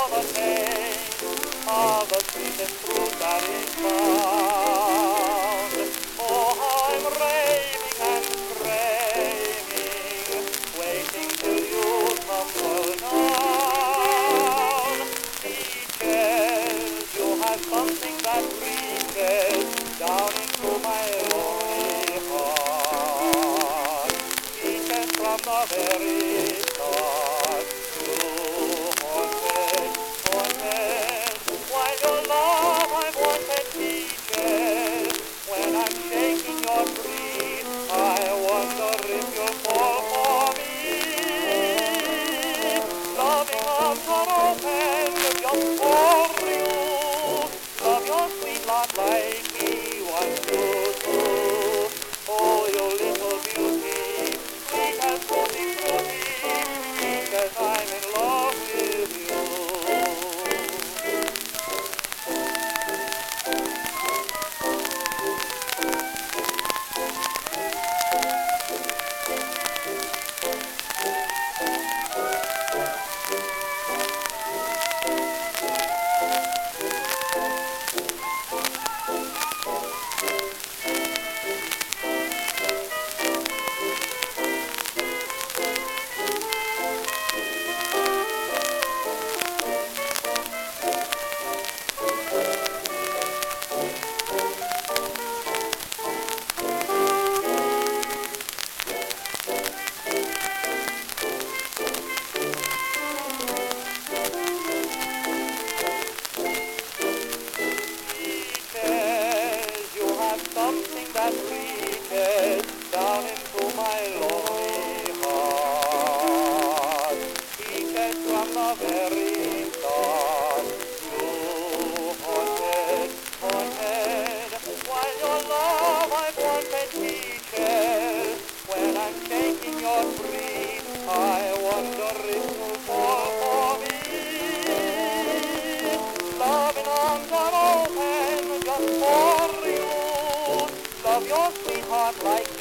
for the taste of the sweetest fruit that is found. Oh, how I'm raving and craving, waiting till you tumble down. Peaches, you have something that reaches down into my lonely heart. Peaches from the very start, you haunted, haunted. While your love I've wanted peaches. When I'm shaking your breeze, I wonder if you'll fall for me. Loving arms are open just for you. Love your sweet lot like me wants to do. Oh, you little beauty, sweet as tutti frutti, because I'm in love with you. Something that reaches down into my lonely heart. Peaches from the very start. You haunted, haunted. While your love I've wanted peaches. When I'm shaking your breeze, I wonder if you'll fall for me. Loving arms are open just for you. Love your sweetheart like